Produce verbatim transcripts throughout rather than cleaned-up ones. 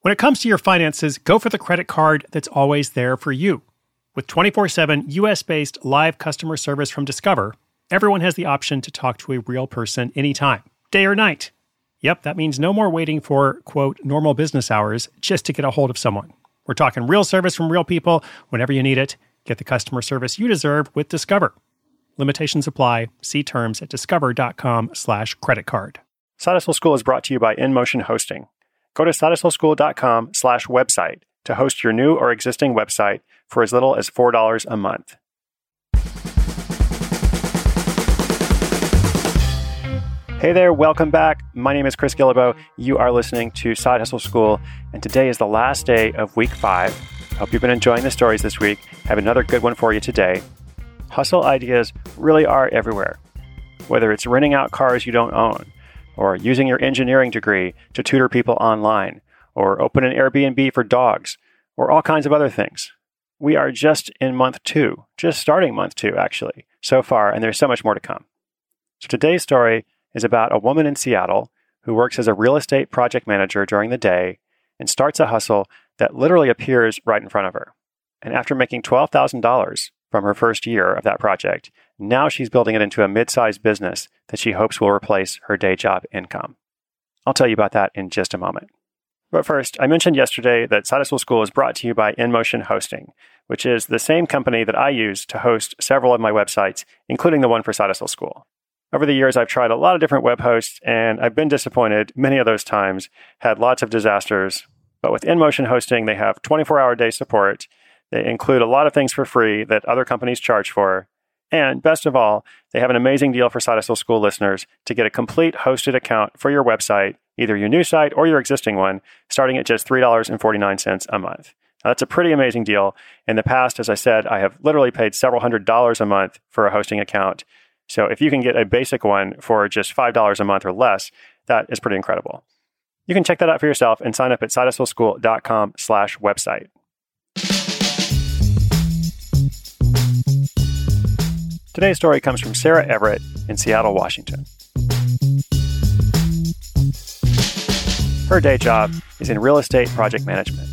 When it comes to your finances, go for the credit card that's always there for you. With twenty-four seven U S-based live customer service from Discover, everyone has the option to talk to a real person anytime, day or night. Yep, that means no more waiting for, quote, normal business hours just to get a hold of someone. We're talking real service from real people whenever you need it. Get the customer service you deserve with Discover. Limitations apply. See terms at discover.com slash credit card. Side Hustle School is brought to you by InMotion Hosting. Go to sidehustleschool.com slash website to host your new or existing website for as little as four dollars a month. Hey there, welcome back. My name is Chris Guillebeau. You are listening to Side Hustle School, and today is the last day of week five. I hope you've been enjoying the stories this week. I have another good one for you today. Hustle ideas really are everywhere. Whether it's renting out cars you don't own, or using your engineering degree to tutor people online, or open an Airbnb for dogs, or all kinds of other things. We are just in month two, just starting month two, actually, so far, and there's so much more to come. So today's story is about a woman in Seattle who works as a real estate project manager during the day and starts a hustle that literally appears right in front of her. And after making twelve thousand dollars from her first year of that project, now she's building it into a mid-sized business that she hopes will replace her day job income. I'll tell you about that in just a moment. But first, I mentioned yesterday that Side Hustle School is brought to you by InMotion Hosting, which is the same company that I use to host several of my websites, including the one for Side Hustle School. Over the years, I've tried a lot of different web hosts, and I've been disappointed many of those times, had lots of disasters. But with InMotion Hosting, they have twenty-four hour day support. They include a lot of things for free that other companies charge for. And best of all, they have an amazing deal for Side Hustle School listeners to get a complete hosted account for your website, either your new site or your existing one, starting at just three dollars and forty-nine cents a month. Now, that's a pretty amazing deal. In the past, as I said, I have literally paid several hundred dollars a month for a hosting account. So if you can get a basic one for just five dollars a month or less, that is pretty incredible. You can check that out for yourself and sign up at sidehustleschool.com slash website. Today's story comes from Sarah Everett in Seattle, Washington. Her day job is in real estate project management.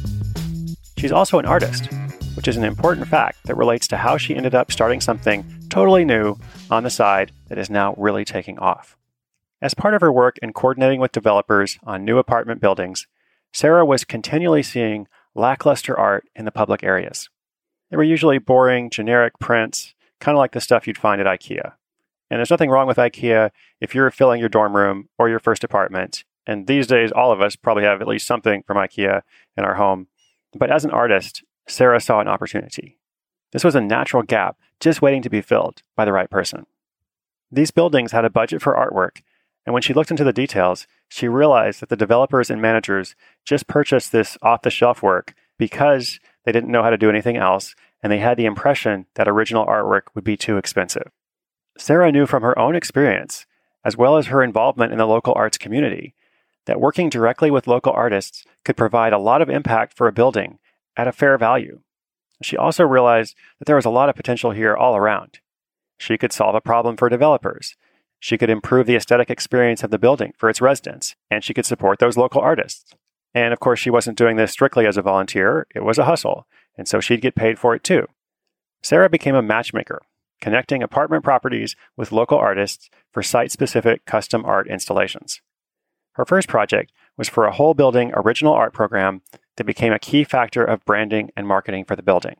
She's also an artist, which is an important fact that relates to how she ended up starting something totally new on the side that is now really taking off. As part of her work in coordinating with developers on new apartment buildings, Sarah was continually seeing lackluster art in the public areas. They were usually boring, generic prints, kind of like the stuff you'd find at IKEA. And there's nothing wrong with IKEA if you're filling your dorm room or your first apartment. And these days, all of us probably have at least something from IKEA in our home. But as an artist, Sarah saw an opportunity. This was a natural gap just waiting to be filled by the right person. These buildings had a budget for artwork, and when she looked into the details, she realized that the developers and managers just purchased this off-the-shelf work because they didn't know how to do anything else, and they had the impression that original artwork would be too expensive. Sarah knew from her own experience, as well as her involvement in the local arts community, that working directly with local artists could provide a lot of impact for a building at a fair value. She also realized that there was a lot of potential here all around. She could solve a problem for developers. She could improve the aesthetic experience of the building for its residents, and she could support those local artists. And of course, she wasn't doing this strictly as a volunteer. It was a hustle, and so she'd get paid for it too. Sarah became a matchmaker, connecting apartment properties with local artists for site-specific custom art installations. Her first project was for a whole building original art program that became a key factor of branding and marketing for the building.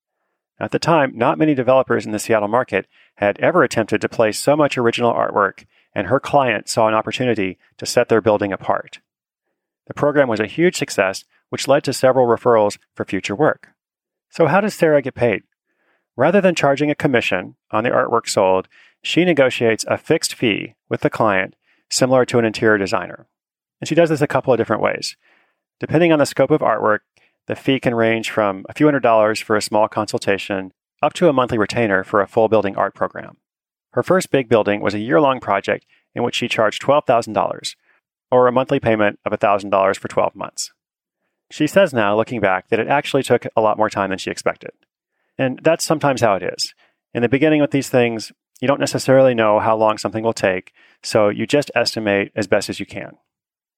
At the time, not many developers in the Seattle market had ever attempted to place so much original artwork, and her client saw an opportunity to set their building apart. The program was a huge success, which led to several referrals for future work. So how does Sarah get paid? Rather than charging a commission on the artwork sold, she negotiates a fixed fee with the client, similar to an interior designer. And she does this a couple of different ways. Depending on the scope of artwork, the fee can range from a few hundred dollars for a small consultation up to a monthly retainer for a full building art program. Her first big building was a year-long project in which she charged twelve thousand dollars, or a monthly payment of one thousand dollars for twelve months. She says now, looking back, that it actually took a lot more time than she expected. And that's sometimes how it is. In the beginning with these things, you don't necessarily know how long something will take, so you just estimate as best as you can.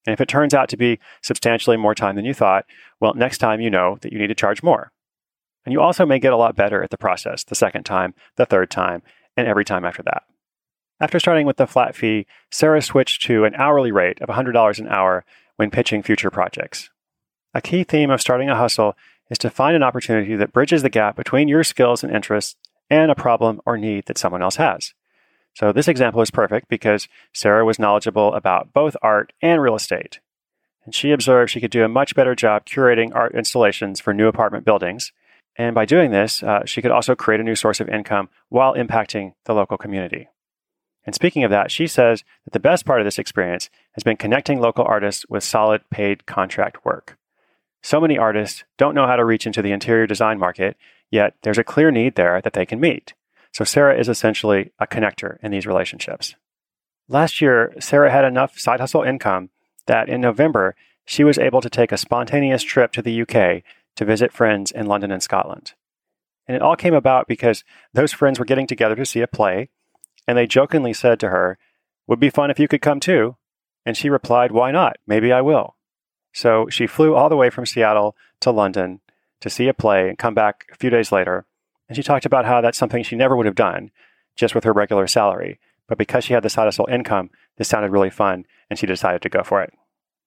And if it turns out to be substantially more time than you thought, well, next time you know that you need to charge more. And you also may get a lot better at the process the second time, the third time, and every time after that. After starting with the flat fee, Sarah switched to an hourly rate of one hundred dollars an hour when pitching future projects. A key theme of starting a hustle is to find an opportunity that bridges the gap between your skills and interests and a problem or need that someone else has. So this example is perfect because Sarah was knowledgeable about both art and real estate. And she observed she could do a much better job curating art installations for new apartment buildings. And by doing this, uh, she could also create a new source of income while impacting the local community. And speaking of that, she says that the best part of this experience has been connecting local artists with solid paid contract work. So many artists don't know how to reach into the interior design market, yet there's a clear need there that they can meet. So Sarah is essentially a connector in these relationships. Last year, Sarah had enough side hustle income that in November, she was able to take a spontaneous trip to the U K to visit friends in London and Scotland. And it all came about because those friends were getting together to see a play, and they jokingly said to her, "Would be fun if you could come too." And she replied, "Why not? Maybe I will." So she flew all the way from Seattle to London to see a play and come back a few days later. And she talked about how that's something she never would have done just with her regular salary. But because she had the side hustle income, this sounded really fun, and she decided to go for it.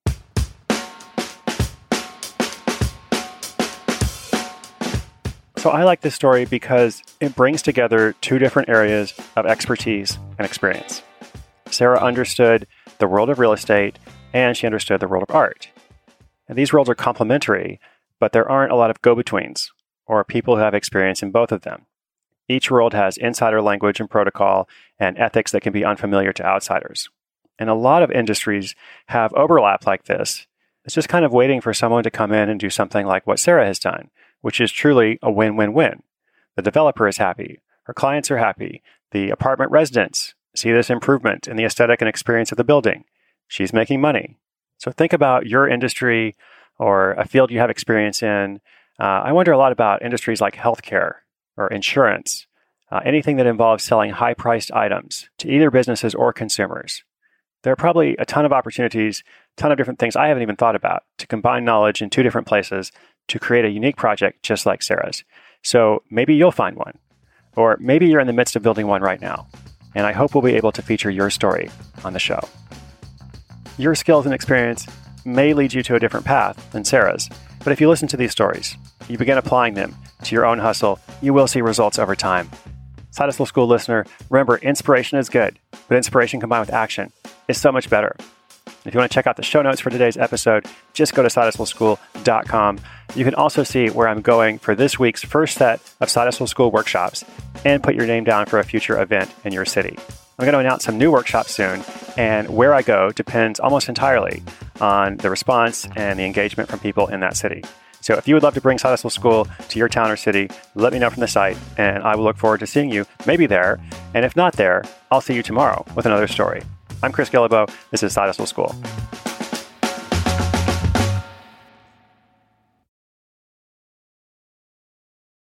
So I like this story because it brings together two different areas of expertise and experience. Sarah understood the world of real estate, and she understood the world of art. And these worlds are complementary, but there aren't a lot of go-betweens or people who have experience in both of them. Each world has insider language and protocol and ethics that can be unfamiliar to outsiders. And a lot of industries have overlap like this. It's just kind of waiting for someone to come in and do something like what Sarah has done, which is truly a win-win-win. The developer is happy, her clients are happy, the apartment residents see this improvement in the aesthetic and experience of the building. She's making money. So think about your industry or a field you have experience in. Uh, I wonder a lot about industries like healthcare or insurance, uh, anything that involves selling high-priced items to either businesses or consumers. There are probably a ton of opportunities, a ton of different things I haven't even thought about to combine knowledge in two different places to create a unique project just like Sarah's. So maybe you'll find one, or maybe you're in the midst of building one right now. And I hope we'll be able to feature your story on the show. Your skills and experience may lead you to a different path than Sarah's, but if you listen to these stories, you begin applying them to your own hustle, you will see results over time. Side Hustle School listener, remember, inspiration is good, but inspiration combined with action is so much better. If you want to check out the show notes for today's episode, just go to side hustle school dot com. You can also see where I'm going for this week's first set of Side Hustle School workshops and put your name down for a future event in your city. I'm going to announce some new workshops soon, and where I go depends almost entirely on the response and the engagement from people in that city. So if you would love to bring Side Hustle School to your town or city, let me know from the site, and I will look forward to seeing you maybe there. And if not there, I'll see you tomorrow with another story. I'm Chris Guillebeau. This is Side Hustle School.